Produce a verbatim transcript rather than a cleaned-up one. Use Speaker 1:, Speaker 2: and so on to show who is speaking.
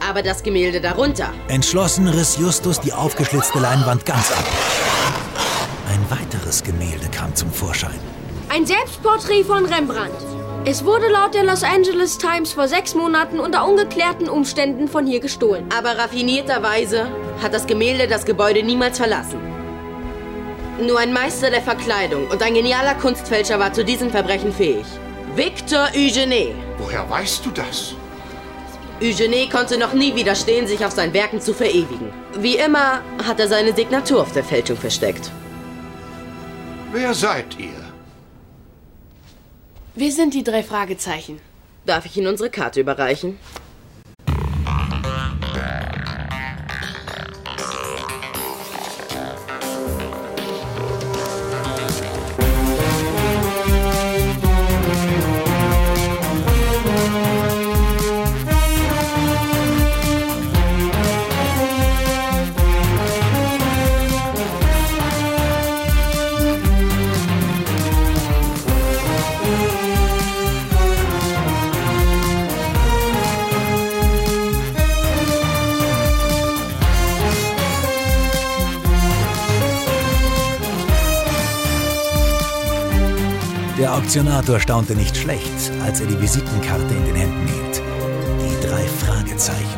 Speaker 1: Aber das Gemälde darunter.
Speaker 2: Entschlossen riss Justus die aufgeschlitzte Leinwand ganz ab. Ein weiteres Gemälde kam zum Vorschein.
Speaker 3: Ein Selbstporträt von Rembrandt. Es wurde laut der Los Angeles Times vor sechs Monaten unter ungeklärten Umständen von hier gestohlen.
Speaker 1: Aber raffinierterweise hat das Gemälde das Gebäude niemals verlassen. Nur ein Meister der Verkleidung und ein genialer Kunstfälscher war zu diesem Verbrechen fähig. Victor Eugène.
Speaker 4: Woher weißt du das?
Speaker 1: Eugène konnte noch nie widerstehen, sich auf seinen Werken zu verewigen. Wie immer hat er seine Signatur auf der Fälschung versteckt.
Speaker 4: Wer seid ihr?
Speaker 5: Wir sind die drei Fragezeichen.
Speaker 1: Darf ich Ihnen unsere Karte überreichen?
Speaker 2: Der Auktionator staunte nicht schlecht, als er die Visitenkarte in den Händen hielt. Die drei Fragezeichen.